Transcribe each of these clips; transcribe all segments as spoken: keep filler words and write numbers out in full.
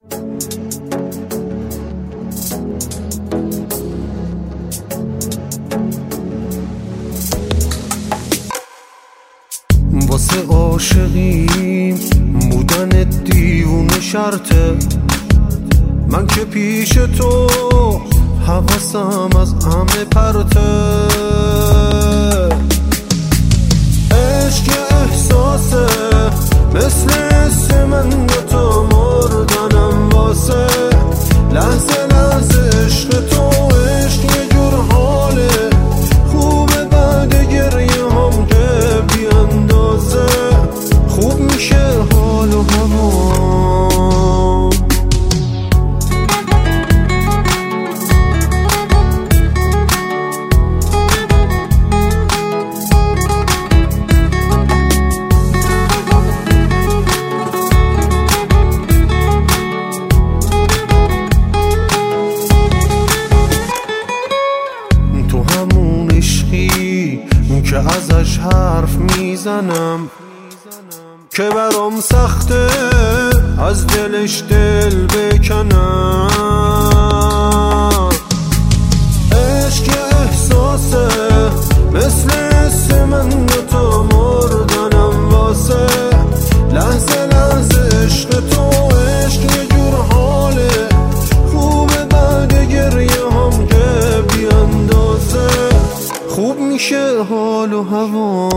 واسه عاشقیم بودن دیوونه شرطه، من که پیش تو حواسم از همه پرته. عشق احساسه مثل اسم من و تو مردنم واسه لحظه لحظه عشق تو. عشق یه جور حاله خوبه بعد گریه هم که بیاندازه خوب میشه حال و هوا. که ازش حرف میزنم که برام سخته از دلش دل بکنم. عشق یه احساسه مثل اسم من و تو مردنم واسه لحظه لحظه عشق تو. عشق یه جور حاله خوبه بعد گریه هم که بیاندازه خوب میشه حال و هوا.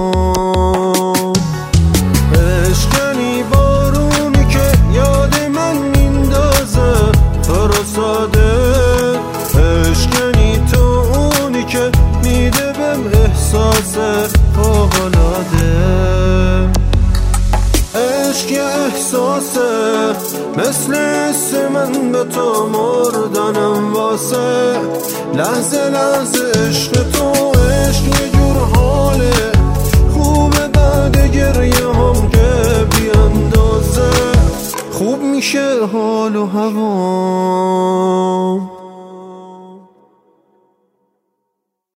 عشق یعنی بارونی که یاد من میندازه فرستاده. عشق یعنی تو اونی که میده بهم احساس فوق‌العاده. عشق یه احساسه مثل اسم من به تو مردنم واسه لحظه لحظه عشق تو. عشق یه جور حاله خوبه بعد گریه هم که بیاندازه خوب میشه حال و هوا.